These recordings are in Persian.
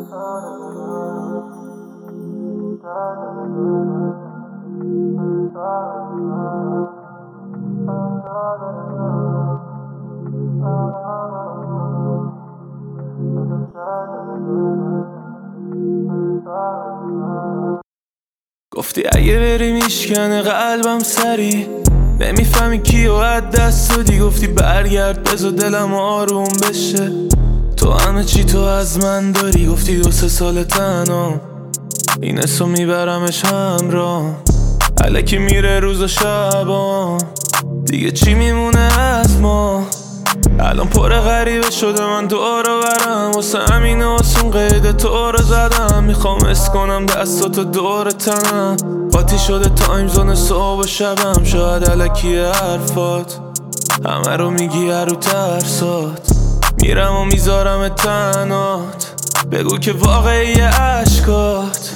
گفتی اگه بری میشکنه قلبم سری، نمیفهمی کیو از دست دادی. گفتی برگرد بذار دلم آروم بشه، تو همه چی تو از من داری. گفتی 2-3 سال تنها این حسو میبرمش همراه، الکی میره روز و شبا، دیگه چی میمونه از ما؟ الان پر غریبه شده من دور و برم، واسه همین آسون قید تو رو زدم. میخوام حس کنم دستاتو دور تنم، قاطی شده تایم زون صبح و شبم. شاید الکی حرفات همه رو میگی هرو ترسات، میرم و میذارم تنات، بگو که واقعی عشقات.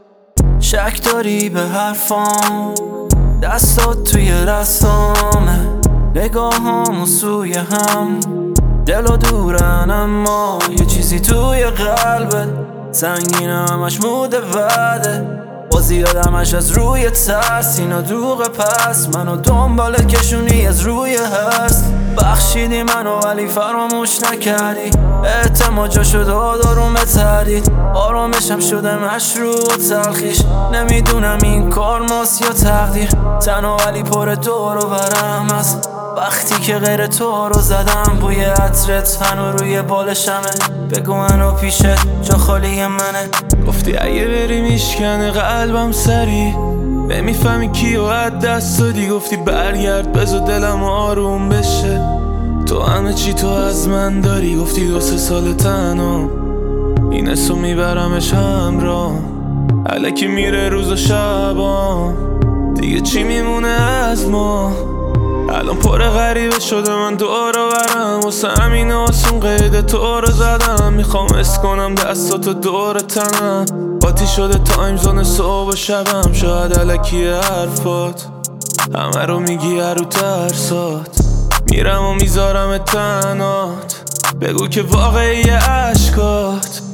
شک داری به حرفام، دستات توی دستامه، نگاهامو سوی هم، دل و دورن اما یه چیزی توی قلبت سنگین، همش موده وعده با زیادمش از روی ترس. اینا دوغه پس منو دنبال کشونی از روی هست. بخشیدی منو ولی فراموش نکردی، اعتماد جا شد آروم تردید، آرامشم شده مشروع تلخیش. نمیدونم این کار ماست یا تقدیر، تنها ولی پر دور و برم هست. وقتی که غیر تو رو زدم بوی عطرت هنو روی بالشمه، بگو منو پیشت جا خالی منه. گفتی اگه بری میشکنه قلبم سری، نمیفهمی کیو از دست دادی. گفتی برگرد بذار دلم آروم بشه، تو همه چی تو از من داری. گفتی 2-3 سال تنها این حسو میبرمش همراه، الکی میره روز و شبا، دیگه چی میمونه از ما؟ الان پر غریبه شده من دور و برم، واسه همین آسون قید تو رو زدم. میخوام حس کنم دستاتو دور تنم، قاطی شده تایم زون صبح و شبم. شاید الکی حرفات همه رو میگی هرو ترسات، میرم و میذارم تنات، بگو که واقعی عشقات.